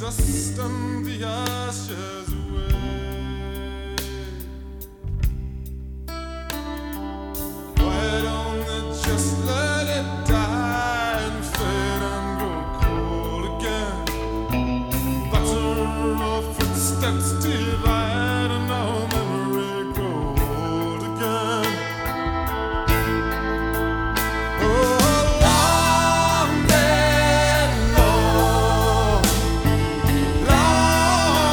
dust and the ashes away. Why don't they just let it die and fade and grow cold again? Batter of footsteps dividing